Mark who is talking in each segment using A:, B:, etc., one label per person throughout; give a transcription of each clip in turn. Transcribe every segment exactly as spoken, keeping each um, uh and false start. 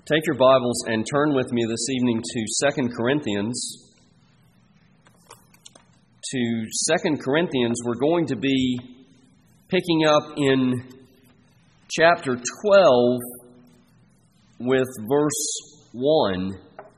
A: Take your Bibles and turn with me this evening to Second Corinthians. To Second Corinthians, we're going to be picking up in chapter twelve with verse one.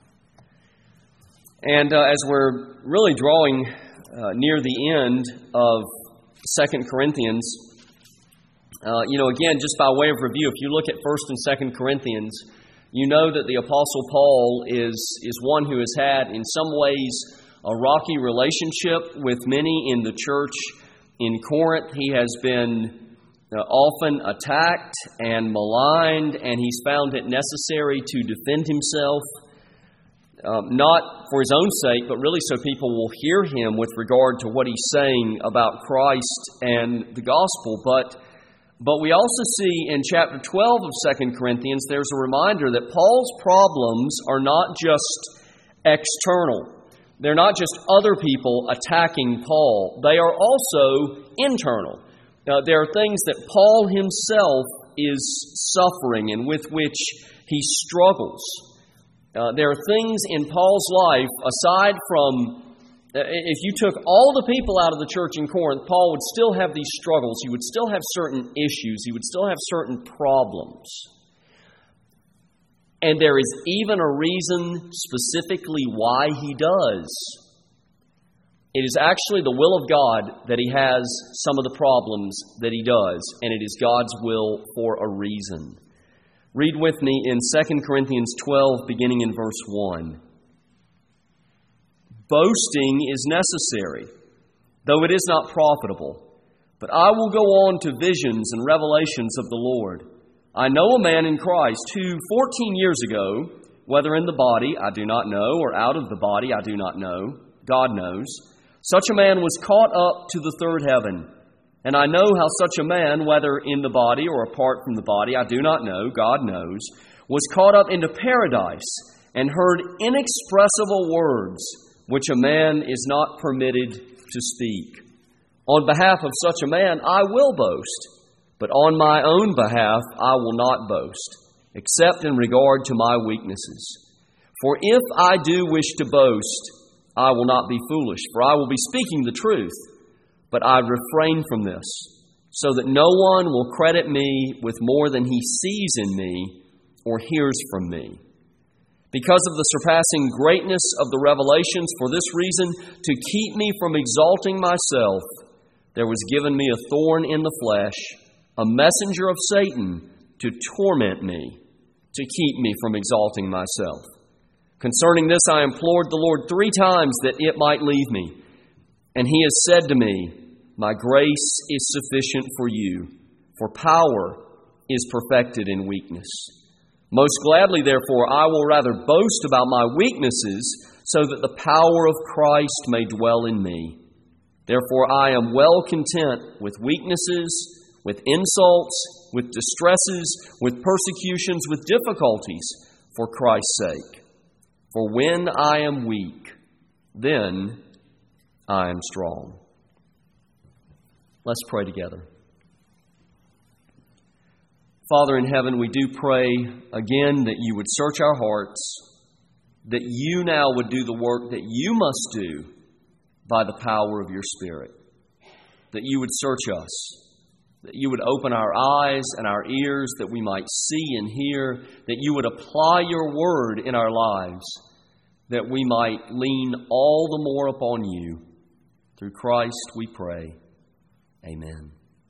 A: And uh, as we're really drawing uh, near the end of Second Corinthians, uh, you know, again, just by way of review, if you look at First and Second Corinthians, you know that the Apostle Paul is, is one who has had, in some ways, a rocky relationship with many in the church in Corinth. He has been uh, often attacked and maligned, and he's found it necessary to defend himself, um, not for his own sake, but really so people will hear him with regard to what he's saying about Christ and the gospel. But But we also see in chapter twelve of Second Corinthians, there's a reminder that Paul's problems are not just external. They're not just other people attacking Paul. They are also internal. Uh, there are things that Paul himself is suffering and with which he struggles. Uh, there are things in Paul's life, aside from if you took all the people out of the church in Corinth, Paul would still have these struggles. He would still have certain issues. He would still have certain problems. And there is even a reason specifically why he does. It is actually the will of God that he has some of the problems that he does, and it is God's will for a reason. Read with me in Second Corinthians twelve, beginning in verse one. Boasting is necessary, though it is not profitable. But I will go on to visions and revelations of the Lord. I know a man in Christ who fourteen years ago, whether in the body, I do not know, or out of the body, I do not know, God knows, such a man was caught up to the third heaven. And I know how such a man, whether in the body or apart from the body, I do not know, God knows, was caught up into paradise and heard inexpressible words, which a man is not permitted to speak. On behalf of such a man, I will boast, but on my own behalf, I will not boast, except in regard to my weaknesses. For if I do wish to boast, I will not be foolish, for I will be speaking the truth, but I refrain from this, so that no one will credit me with more than he sees in me or hears from me. Because of the surpassing greatness of the revelations, for this reason, to keep me from exalting myself, there was given me a thorn in the flesh, a messenger of Satan to torment me, to keep me from exalting myself. Concerning this I implored the Lord three times that it might leave me. And he has said to me, my grace is sufficient for you, for power is perfected in weakness. Most gladly, therefore, I will rather boast about my weaknesses, so that the power of Christ may dwell in me. Therefore, I am well content with weaknesses, with insults, with distresses, with persecutions, with difficulties, for Christ's sake. For when I am weak, then I am strong. Let's pray together. Father in heaven, we do pray again that you would search our hearts, that you now would do the work that you must do by the power of your Spirit, that you would search us, that you would open our eyes and our ears that we might see and hear, that you would apply your word in our lives, that we might lean all the more upon you. Through Christ we pray. Amen.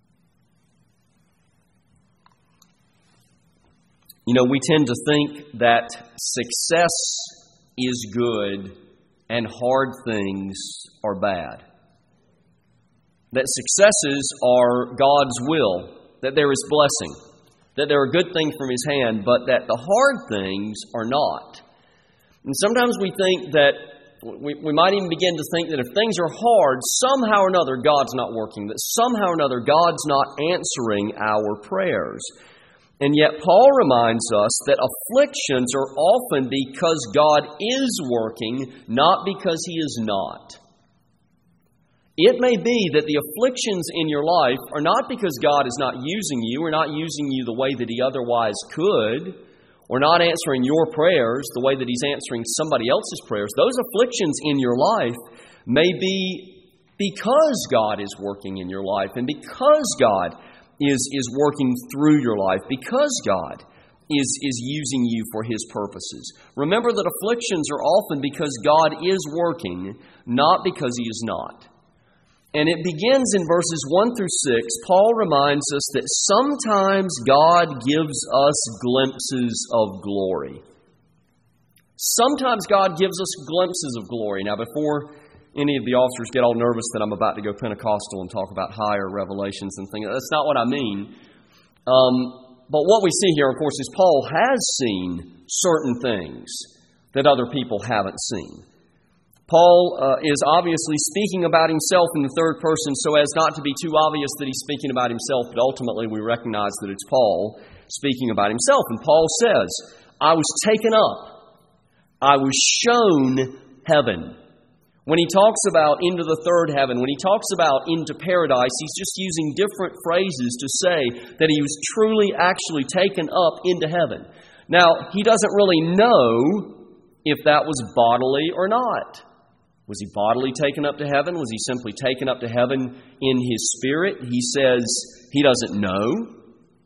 A: You know, we tend to think that success is good and hard things are bad. That successes are God's will, that there is blessing, that there are good things from His hand, but that the hard things are not. And sometimes we think that, we, we might even begin to think that if things are hard, somehow or another God's not working, that somehow or another God's not answering our prayers. And yet Paul reminds us that afflictions are often because God is working, not because He is not. It may be that the afflictions in your life are not because God is not using you or not using you the way that He otherwise could, or not answering your prayers the way that He's answering somebody else's prayers, those afflictions in your life may be because God is working in your life and because God is, is working through your life, because God is, is using you for His purposes. Remember that afflictions are often because God is working, not because He is not. And it begins in verses one through six. Paul reminds us that sometimes God gives us glimpses of glory. Sometimes God gives us glimpses of glory. Now, before any of the officers get all nervous that I'm about to go Pentecostal and talk about higher revelations and things, that's not what I mean. Um, but what we see here, of course, is Paul has seen certain things that other people haven't seen. Paul uh, is obviously speaking about himself in the third person so as not to be too obvious that he's speaking about himself, but ultimately we recognize that it's Paul speaking about himself. And Paul says, I was taken up. I was shown heaven. When he talks about into the third heaven, when he talks about into paradise, he's just using different phrases to say that he was truly actually taken up into heaven. Now, he doesn't really know if that was bodily or not. Was he bodily taken up to heaven? Was he simply taken up to heaven in his spirit? He says he doesn't know.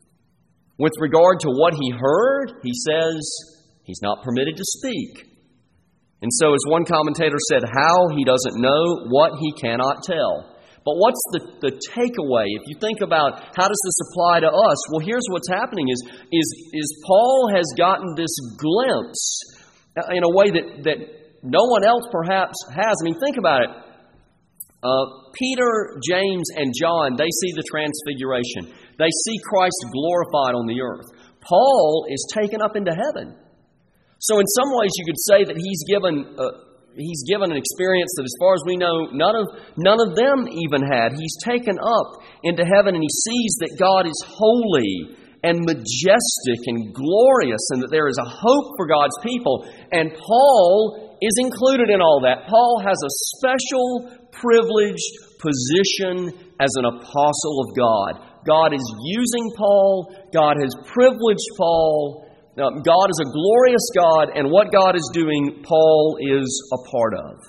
A: With regard to what he heard, he says he's not permitted to speak. And so, as one commentator said, how he doesn't know, what he cannot tell. But what's the, the takeaway? If you think about how does this apply to us? Well, here's what's happening is, is, is Paul has gotten this glimpse in a way that, that no one else perhaps has. I mean, think about it. Uh, Peter, James, and John, they see the transfiguration. They see Christ glorified on the earth. Paul is taken up into heaven. So in some ways you could say that he's given uh, he's given an experience that as far as we know, none of, none of them even had. He's taken up into heaven and he sees that God is holy and majestic and glorious and that there is a hope for God's people. And Paul is included in all that. Paul has a special privileged position as an apostle of God. God is using Paul. God has privileged Paul. Now, God is a glorious God, and what God is doing, Paul is a part of.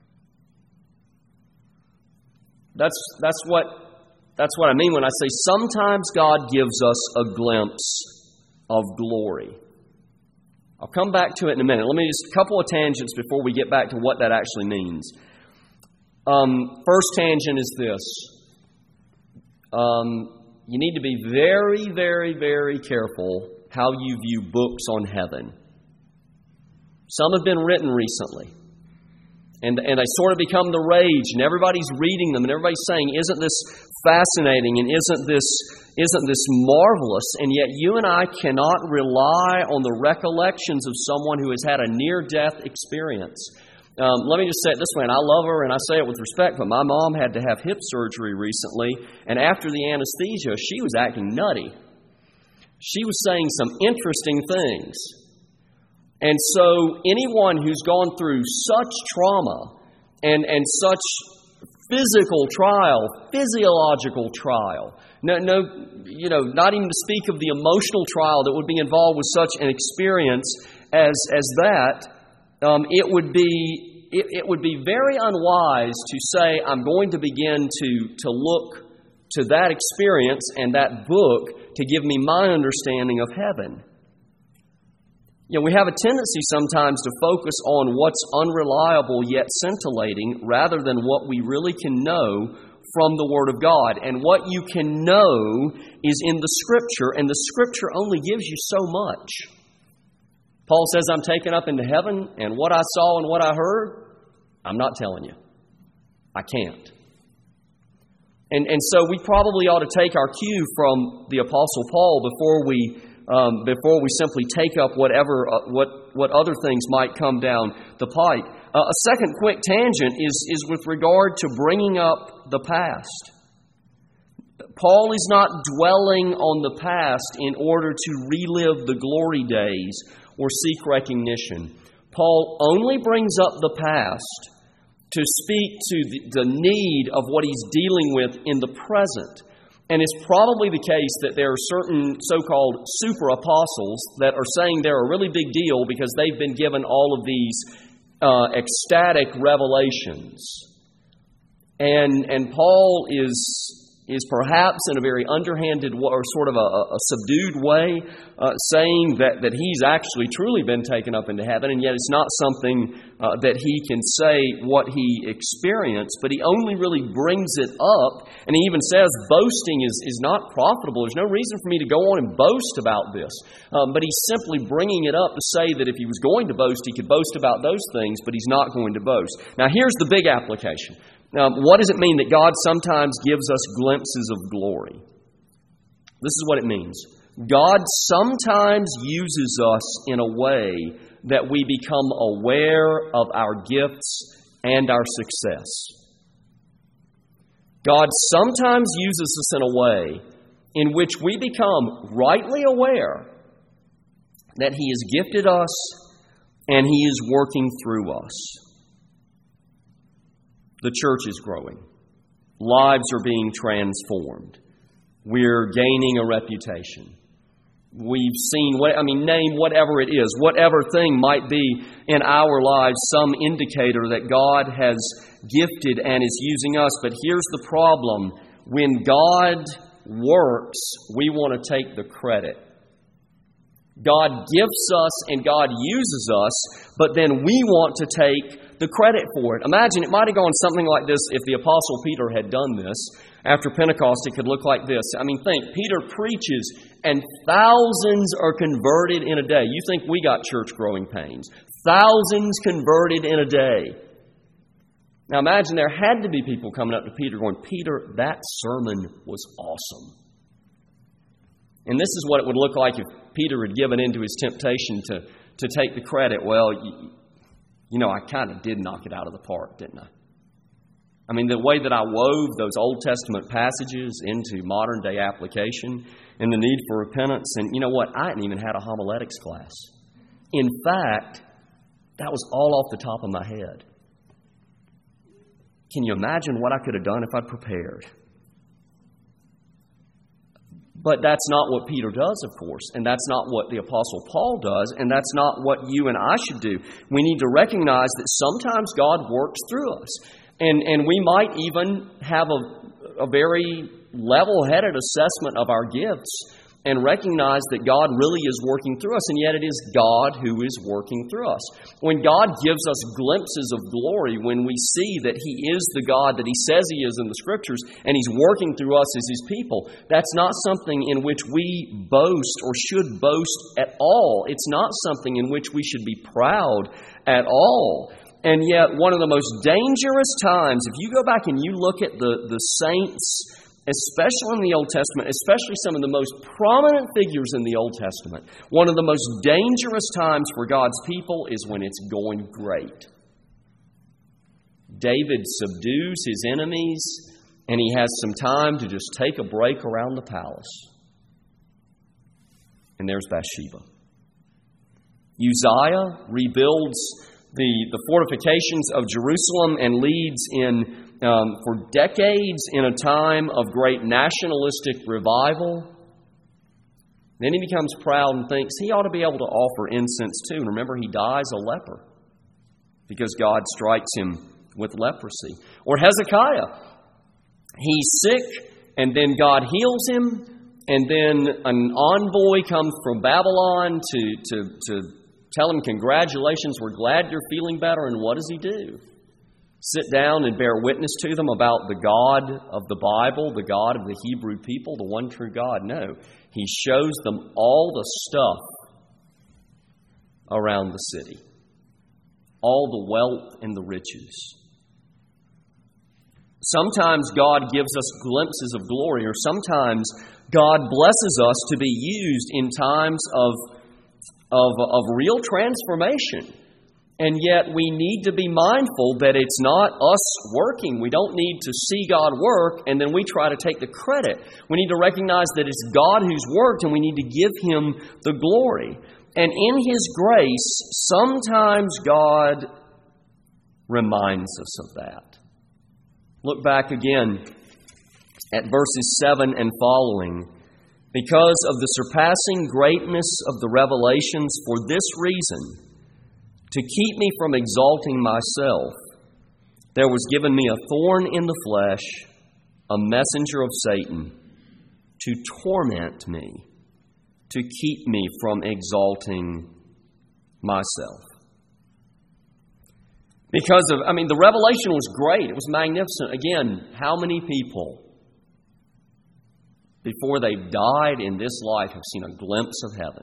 A: That's, that's, what, that's what I mean when I say sometimes God gives us a glimpse of glory. I'll come back to it in a minute. Let me just a couple of tangents before we get back to what that actually means. Um, first tangent is this. Um, you need to be very, very, very careful how you view books on heaven. Some have been written recently. And, and they sort of become the rage, and everybody's reading them, and everybody's saying, isn't this fascinating, and isn't this, isn't this marvelous? And yet you and I cannot rely on the recollections of someone who has had a near-death experience. Um, let me just say it this way, and I love her, and I say it with respect, but my mom had to have hip surgery recently, and after the anesthesia, she was acting nutty. She was saying some interesting things. And so anyone who's gone through such trauma and, and such physical trial, physiological trial, no, no, you know, not even to speak of the emotional trial that would be involved with such an experience as, as that, um, it would be it, it would be very unwise to say, I'm going to begin to, to look to that experience and that book to give me my understanding of heaven. You know, we have a tendency sometimes to focus on what's unreliable yet scintillating rather than what we really can know from the Word of God. And what you can know is in the Scripture, and the Scripture only gives you so much. Paul says, I'm taken up into heaven, and what I saw and what I heard, I'm not telling you. I can't. And, and so we probably ought to take our cue from the Apostle Paul before we um, before we simply take up whatever uh, what what other things might come down the pipe. Uh, a second quick tangent is is with regard to bringing up the past. Paul is not dwelling on the past in order to relive the glory days or seek recognition. Paul only brings up the past to speak to the, the need of what he's dealing with in the present. And it's probably the case that there are certain so-called super apostles that are saying they're a really big deal because they've been given all of these uh, ecstatic revelations. And and Paul is is perhaps in a very underhanded or sort of a, a subdued way uh, saying that, that he's actually truly been taken up into heaven, and yet it's not something uh, that he can say what he experienced, but he only really brings it up, and he even says boasting is, is not profitable. There's no reason for me to go on and boast about this. Um, but he's simply bringing it up to say that if he was going to boast, he could boast about those things, but he's not going to boast. Now here's the big application. Now, what does it mean that God sometimes gives us glimpses of glory? This is what it means. God sometimes uses us in a way that we become aware of our gifts and our success. God sometimes uses us in a way in which we become rightly aware that He has gifted us and He is working through us. The church is growing. Lives are being transformed. We're gaining a reputation. We've seen, what, I mean, name whatever it is, whatever thing might be in our lives, some indicator that God has gifted and is using us. But here's the problem. When God works, we want to take the credit. God gifts us and God uses us, but then we want to take the credit for it. Imagine it might have gone something like this if the Apostle Peter had done this. After Pentecost, it could look like this. I mean, think, Peter preaches and thousands are converted in a day. You think we got church growing pains. Thousands converted in a day. Now imagine there had to be people coming up to Peter going, Peter, that sermon was awesome. And this is what it would look like if Peter had given in to his temptation to, to take the credit. Well, you, you know, I kind of did knock it out of the park, didn't I? I mean, the way that I wove those Old Testament passages into modern day application and the need for repentance. And you know what? I hadn't even had a homiletics class. In fact, that was all off the top of my head. Can you imagine what I could have done if I'd prepared? But that's not what Peter does, of course, and that's not what the Apostle Paul does, and that's not what you and I should do. We need to recognize that sometimes God works through us, and, and we might even have a, a very level-headed assessment of our gifts and recognize that God really is working through us, and yet it is God who is working through us. When God gives us glimpses of glory, when we see that He is the God that He says He is in the Scriptures, and He's working through us as His people, that's not something in which we boast or should boast at all. It's not something in which we should be proud at all. And yet, one of the most dangerous times, if you go back and you look at the, the saints, especially in the Old Testament, especially some of the most prominent figures in the Old Testament, one of the most dangerous times for God's people is when it's going great. David subdues his enemies, and he has some time to just take a break around the palace. And there's Bathsheba. Uzziah rebuilds the, the fortifications of Jerusalem and leads in Um, for decades in a time of great nationalistic revival. Then he becomes proud and thinks he ought to be able to offer incense too. And remember, he dies a leper because God strikes him with leprosy. Or Hezekiah. He's sick, and then God heals him, and then an envoy comes from Babylon to, to, to tell him, congratulations, we're glad you're feeling better. And what does he do? Sit down and bear witness to them about the God of the Bible, the God of the Hebrew people, the one true God? No. He shows them all the stuff around the city, all the wealth and the riches. Sometimes God gives us glimpses of glory, or sometimes God blesses us to be used in times of, of, of real transformation. And yet we need to be mindful that it's not us working. We don't need to see God work and then we try to take the credit. We need to recognize that it's God who's worked and we need to give Him the glory. And in His grace, sometimes God reminds us of that. Look back again at verses seven and following, because of the surpassing greatness of the revelations, for this reason, to keep me from exalting myself, there was given me a thorn in the flesh, a messenger of Satan, to torment me, to keep me from exalting myself. Because of, I mean, the revelation was great. It was magnificent. Again, how many people, before they died in this life, have seen a glimpse of heaven?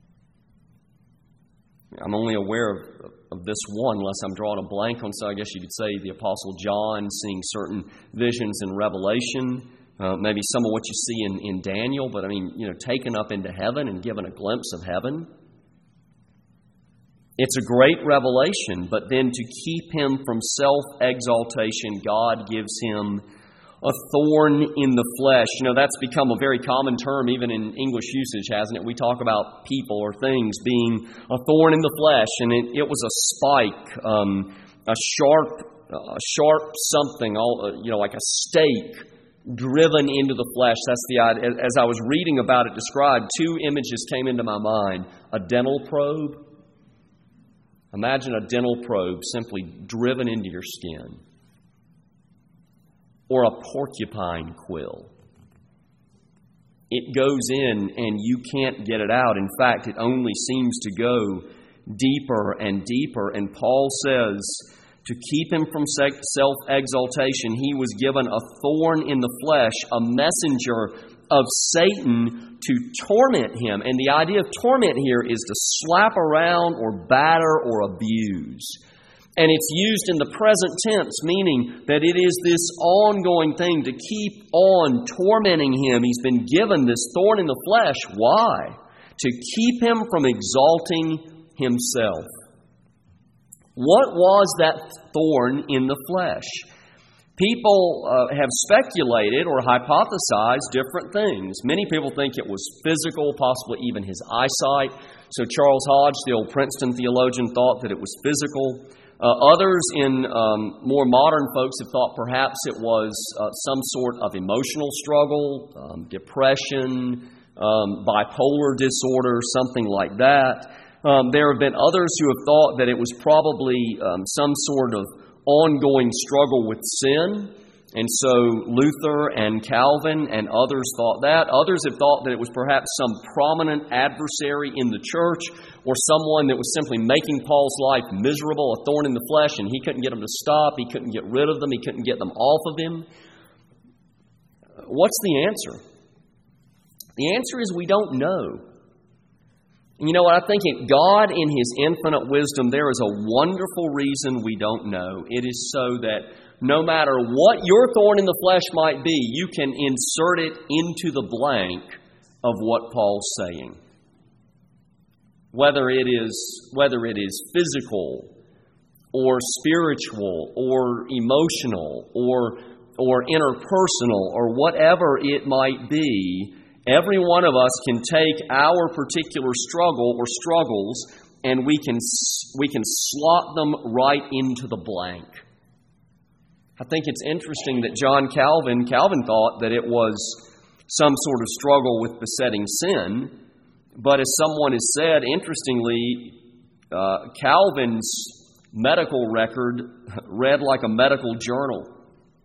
A: I'm only aware of, of this one, unless I'm drawing a blank on, so I guess you could say the Apostle John seeing certain visions in Revelation, uh, maybe some of what you see in, in Daniel, but I mean, you know, taken up into heaven and given a glimpse of heaven. It's a great revelation, but then to keep him from self-exaltation, God gives him a thorn in the flesh. You know, that's become a very common term even in English usage, hasn't it? We talk about people or things being a thorn in the flesh, and it, it was a spike, um, a sharp, a sharp something, all, you know, like a stake driven into the flesh. That's the idea. As I was reading about it described, two images came into my mind. A dental probe. Imagine a dental probe simply driven into your skin. Or a porcupine quill. It goes in and you can't get it out. In fact, it only seems to go deeper and deeper. And Paul says, to keep him from self-exaltation, he was given a thorn in the flesh, a messenger of Satan to torment him. And the idea of torment here is to slap around or batter or abuse. And it's used in the present tense, meaning that it is this ongoing thing to keep on tormenting him. He's been given this thorn in the flesh. Why? To keep him from exalting himself. What was that thorn in the flesh? People uh, have speculated or hypothesized different things. Many people think it was physical, possibly even his eyesight. So Charles Hodge, the old Princeton theologian, thought that it was physical. Uh, others in um, more modern folks have thought perhaps it was uh, some sort of emotional struggle, um, depression, um, bipolar disorder, something like that. Um, there have been others who have thought that it was probably um, some sort of ongoing struggle with sin. And so Luther and Calvin and others thought that. Others have thought that it was perhaps some prominent adversary in the church or someone that was simply making Paul's life miserable, a thorn in the flesh, and he couldn't get them to stop. He couldn't get rid of them. He couldn't get them off of him. What's the answer? The answer is we don't know. And you know what? I think in God, in His infinite wisdom, there is a wonderful reason we don't know. It is so that no matter what your thorn in the flesh might be, you can insert it into the blank of what Paul's saying. Whether it is, whether it is physical or spiritual or emotional or, or interpersonal or whatever it might be, every one of us can take our particular struggle or struggles and we can, we can slot them right into the blank. I think it's interesting that John Calvin, Calvin thought that it was some sort of struggle with besetting sin. But as someone has said, interestingly, uh, Calvin's medical record read like a medical journal.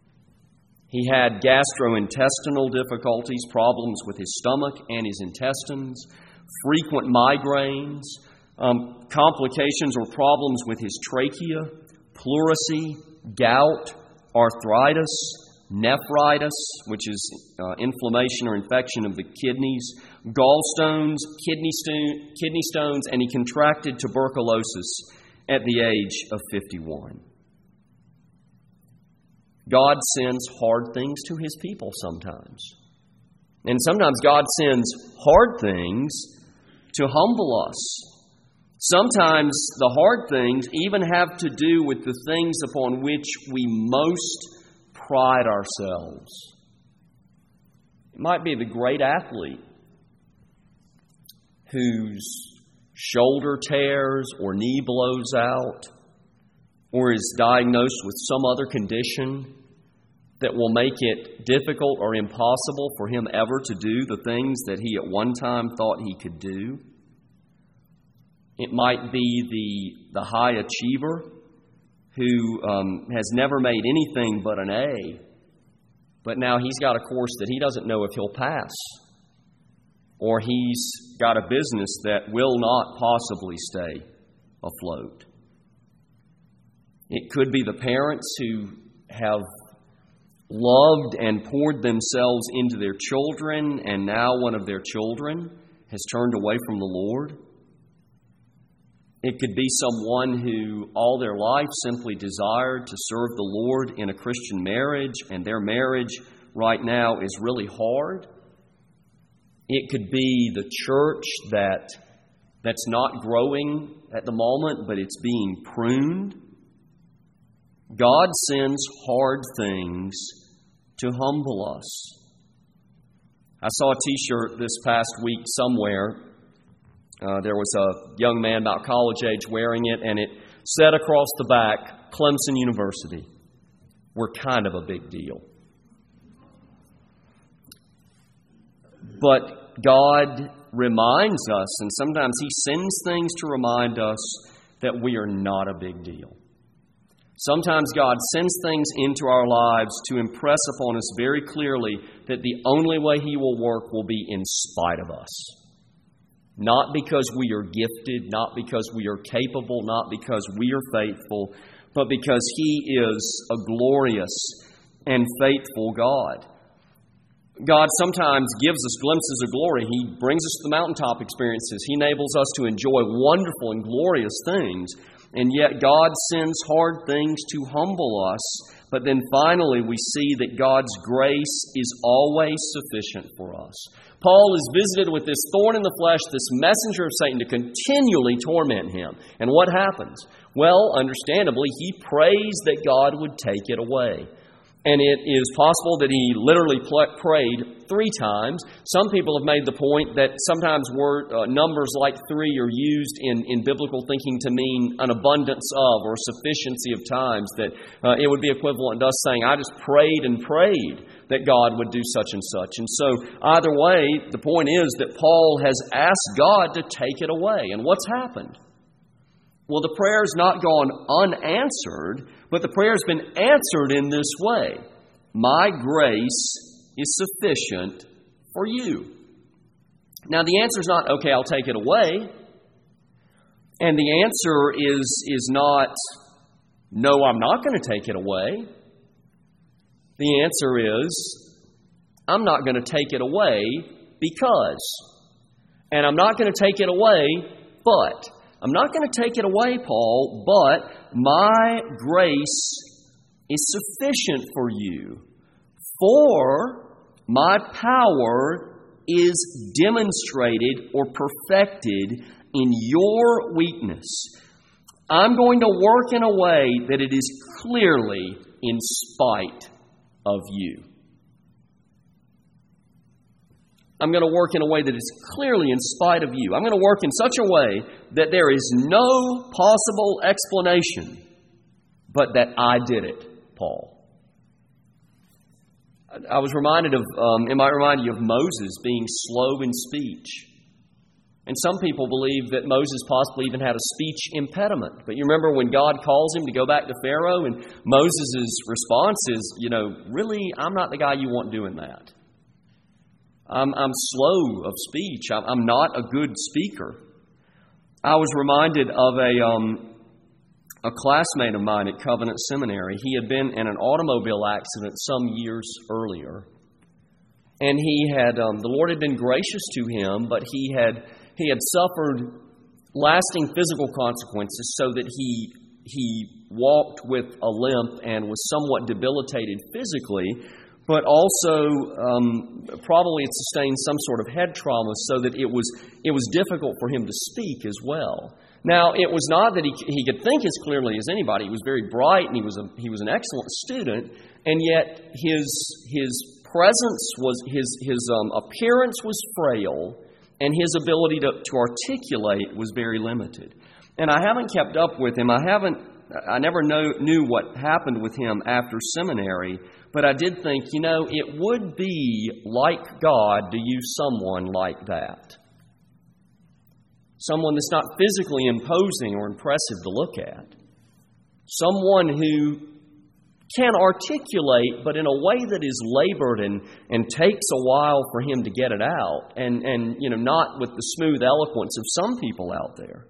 A: He had gastrointestinal difficulties, problems with his stomach and his intestines, frequent migraines, um, complications or problems with his trachea, pleurisy, gout, arthritis, nephritis, which is uh, inflammation or infection of the kidneys, gallstones, kidney, sto- kidney stones, and he contracted tuberculosis at the age of fifty-one. God sends hard things to His people sometimes. And sometimes God sends hard things to humble us. Sometimes the hard things even have to do with the things upon which we most pride ourselves. It might be the great athlete whose shoulder tears or knee blows out or is diagnosed with some other condition that will make it difficult or impossible for him ever to do the things that he at one time thought he could do. It might be the, the high achiever who um, has never made anything but an A, but now he's got a course that he doesn't know if he'll pass. Or he's got a business that will not possibly stay afloat. It could be the parents who have loved and poured themselves into their children, and now one of their children has turned away from the Lord. It could be someone who all their life simply desired to serve the Lord in a Christian marriage, and their marriage right now is really hard. It could be the church that that's not growing at the moment, but it's being pruned. God sends hard things to humble us. I saw a t-shirt this past week somewhere. Uh, there was a young man about college age wearing it, and it said across the back, Clemson University. We're kind of a big deal. But God reminds us, and sometimes He sends things to remind us that we are not a big deal. Sometimes God sends things into our lives to impress upon us very clearly that the only way He will work will be in spite of us. Not because we are gifted, not because we are capable, not because we are faithful, but because He is a glorious and faithful God. God sometimes gives us glimpses of glory. He brings us to the mountaintop experiences. He enables us to enjoy wonderful and glorious things. And yet God sends hard things to humble us. But then finally we see that God's grace is always sufficient for us. Paul is visited with this thorn in the flesh, this messenger of Satan to continually torment him. And what happens? Well, understandably, he prays that God would take it away. And it is possible that he literally prayed three times. Some people have made the point that sometimes word, uh, numbers like three are used in, in biblical thinking to mean an abundance of or sufficiency of times, that uh, it would be equivalent to us saying, I just prayed and prayed that God would do such and such. And so either way, the point is that Paul has asked God to take it away. And what's happened? Well, the prayer's not gone unanswered, but the prayer's been answered in this way. My grace is sufficient for you. Now, the answer's not, okay, I'll take it away. And the answer is, is not, no, I'm not going to take it away. The answer is, I'm not going to take it away because. And I'm not going to take it away, but. I'm not going to take it away, Paul, but my grace is sufficient for you, for my power is demonstrated or perfected in your weakness. I'm going to work in a way that it is clearly in spite of you. I'm going to work in a way that is clearly in spite of you. I'm going to work in such a way that there is no possible explanation but that I did it, Paul. I was reminded of, um, it might remind you of Moses being slow in speech. And some people believe that Moses possibly even had a speech impediment. But you remember when God calls him to go back to Pharaoh, and Moses' response is, you know, really, I'm not the guy you want doing that. I'm, I'm slow of speech. I'm, I'm not a good speaker. I was reminded of a um, a classmate of mine at Covenant Seminary. He had been in an automobile accident some years earlier, and he had um, the Lord had been gracious to him, but he had he had suffered lasting physical consequences, so that he he walked with a limp and was somewhat debilitated physically. But also, um, probably it sustained some sort of head trauma, so that it was it was difficult for him to speak as well. Now, it was not that he he could think as clearly as anybody. He was very bright, and he was a he was an excellent student, and yet his his presence was his his um, appearance was frail, and his ability to, to articulate was very limited. And I haven't kept up with him. I haven't. I never know, knew what happened with him after seminary. But I did think, you know, it would be like God to use someone like that. Someone that's not physically imposing or impressive to look at. Someone who can articulate, but in a way that is labored and, and takes a while for him to get it out. And, and, you know, not with the smooth eloquence of some people out there.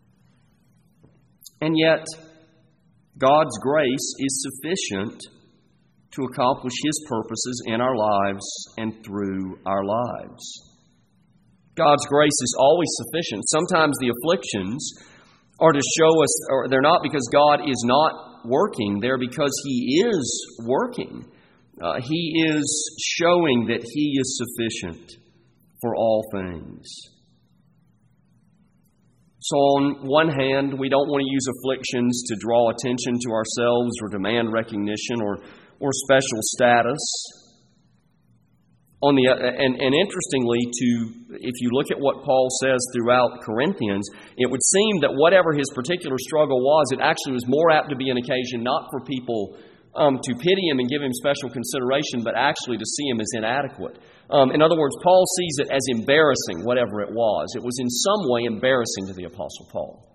A: And yet, God's grace is sufficient to accomplish His purposes in our lives and through our lives. God's grace is always sufficient. Sometimes the afflictions are to show us, or they're not because God is not working, they're because He is working. Uh, he is showing that He is sufficient for all things. So on one hand, we don't want to use afflictions to draw attention to ourselves or demand recognition or, or special status. On the and, and interestingly, to if you look at what Paul says throughout Corinthians, it would seem that whatever his particular struggle was, it actually was more apt to be an occasion not for people um, to pity him and give him special consideration, but actually to see him as inadequate. Um, in other words, Paul sees it as embarrassing, whatever it was. It was in some way embarrassing to the Apostle Paul.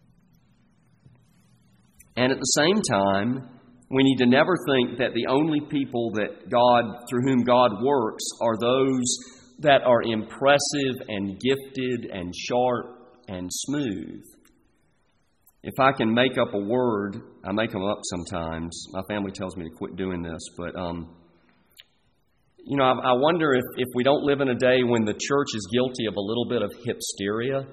A: And at the same time, we need to never think that the only people that God, through whom God works, are those that are impressive and gifted and sharp and smooth. If I can make up a word, I make them up sometimes. My family tells me to quit doing this, but um, you know, I, I wonder if, if we don't live in a day when the church is guilty of a little bit of hipsteria.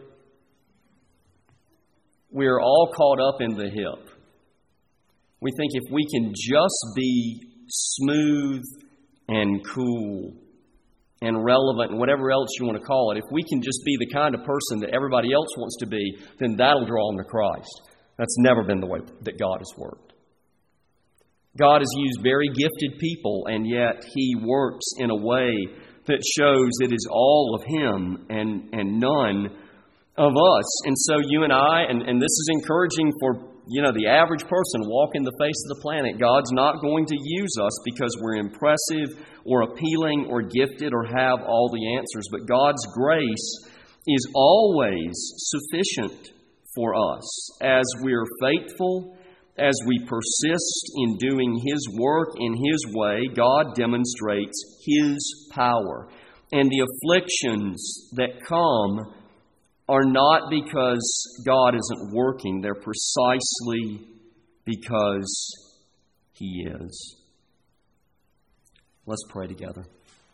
A: We're all caught up in the hip. We think if we can just be smooth and cool and relevant and whatever else you want to call it, if we can just be the kind of person that everybody else wants to be, then that'll draw them to Christ. That's never been the way that God has worked. God has used very gifted people, and yet He works in a way that shows it is all of Him and, and none of us. And so you and I, and, and this is encouraging for You know, the average person walking the face of the planet, God's not going to use us because we're impressive or appealing or gifted or have all the answers. But God's grace is always sufficient for us as we're faithful, as we persist in doing His work in His way. God demonstrates His power. And the afflictions that come are not because God isn't working. They're precisely because He is. Let's pray together.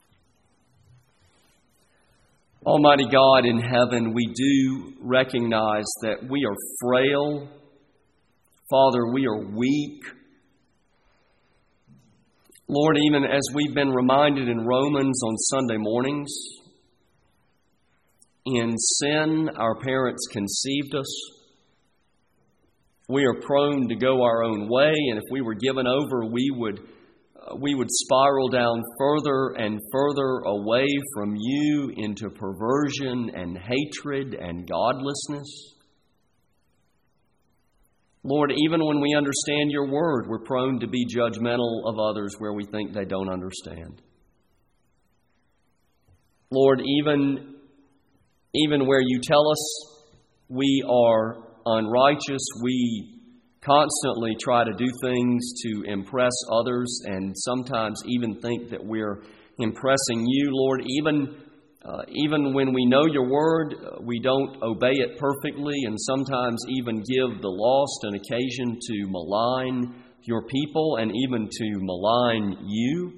A: Almighty God in heaven, we do recognize that we are frail. Father, we are weak. Lord, even as we've been reminded in Romans on Sunday mornings, in sin, our parents conceived us. We are prone to go our own way, and if we were given over, we would uh, we would spiral down further and further away from You into perversion and hatred and godlessness. Lord, even when we understand Your word, we're prone to be judgmental of others where we think they don't understand. Lord, even Even where You tell us we are unrighteous, we constantly try to do things to impress others and sometimes even think that we're impressing You. Lord, even, uh, even when we know Your word, we don't obey it perfectly and sometimes even give the lost an occasion to malign Your people and even to malign You.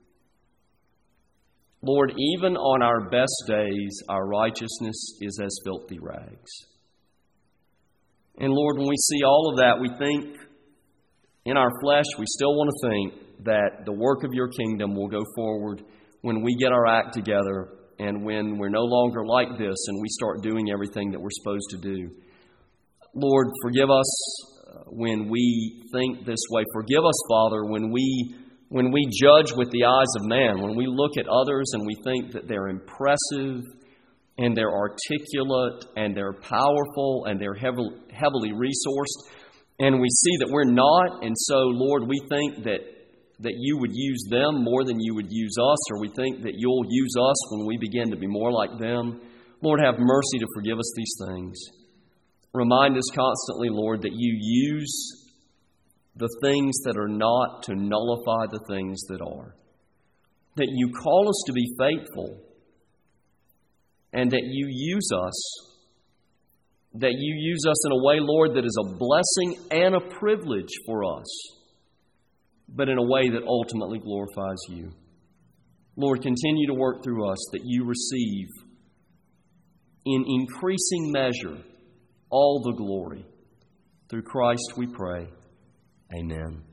A: Lord, even on our best days, our righteousness is as filthy rags. And Lord, when we see all of that, we think in our flesh, we still want to think that the work of Your kingdom will go forward when we get our act together and when we're no longer like this and we start doing everything that we're supposed to do. Lord, forgive us when we think this way. Forgive us, Father, when we When we judge with the eyes of man, when we look at others and we think that they're impressive and they're articulate and they're powerful and they're heavily, heavily resourced, and we see that we're not, and so, Lord, we think that that you would use them more than you would use us, or we think that you'll use us when we begin to be more like them. Lord, have mercy to forgive us these things. Remind us constantly, Lord, that you use the things that are not to nullify the things that are. That you call us to be faithful, and that you use us, that you use us in a way, Lord, that is a blessing and a privilege for us, but in a way that ultimately glorifies you. Lord, continue to work through us that you receive in increasing measure all the glory. Through Christ we pray. Amen.